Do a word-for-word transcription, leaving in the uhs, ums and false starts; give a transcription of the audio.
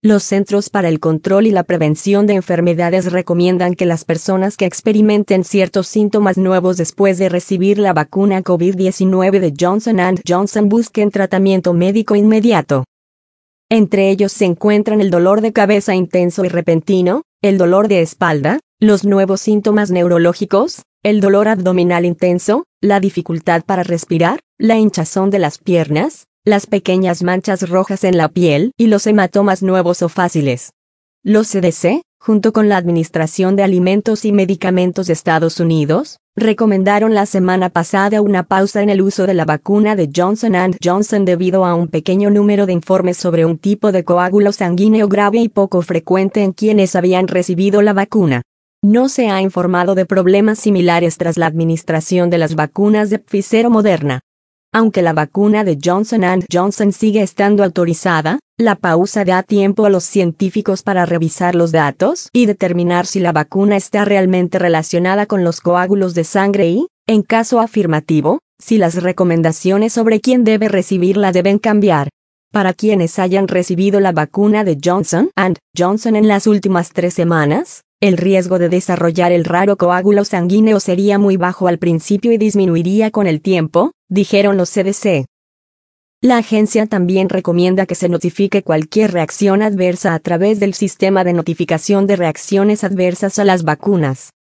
Los Centros para el Control y la Prevención de Enfermedades recomiendan que las personas que experimenten ciertos síntomas nuevos después de recibir la vacuna COVID diecinueve de Johnson and Johnson busquen tratamiento médico inmediato. Entre ellos se encuentran el dolor de cabeza intenso y repentino, el dolor de espalda, los nuevos síntomas neurológicos, el dolor abdominal intenso, la dificultad para respirar, la hinchazón de las piernas, las pequeñas manchas rojas en la piel y los hematomas nuevos o fáciles. Los C D C, junto con la Administración de Alimentos y Medicamentos de Estados Unidos, recomendaron la semana pasada una pausa en el uso de la vacuna de Johnson and Johnson debido a un pequeño número de informes sobre un tipo de coágulo sanguíneo grave y poco frecuente en quienes habían recibido la vacuna. No se ha informado de problemas similares tras la administración de las vacunas de Pfizer o Moderna. Aunque la vacuna de Johnson and Johnson sigue estando autorizada, la pausa da tiempo a los científicos para revisar los datos y determinar si la vacuna está realmente relacionada con los coágulos de sangre y, en caso afirmativo, si las recomendaciones sobre quién debe recibirla deben cambiar. Para quienes hayan recibido la vacuna de Johnson and Johnson en las últimas tres semanas, el riesgo de desarrollar el raro coágulo sanguíneo sería muy bajo al principio y disminuiría con el tiempo, dijeron los C D C. La agencia también recomienda que se notifique cualquier reacción adversa a través del sistema de notificación de reacciones adversas a las vacunas.